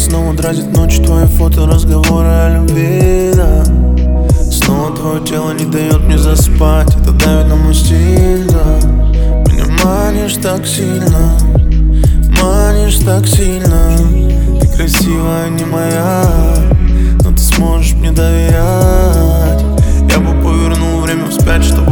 снова дразит ночь, твои фото, разговоры о любви, да. Снова твое тело не дает мне заспать, это давит на мой стиль, да. Меня манишь так сильно, манишь так сильно. Ты красивая, не моя, но ты сможешь мне доверять. Я бы повернул время вспять, чтобы